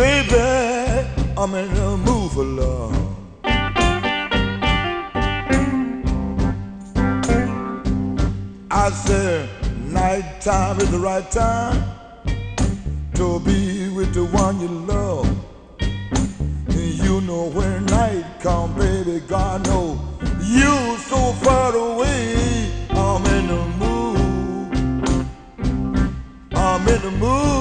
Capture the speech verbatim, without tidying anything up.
Baby, I'm in the mood for love. I said, nighttime is the right time to be with the one you love. And you know when night come, baby, God knows you so far away.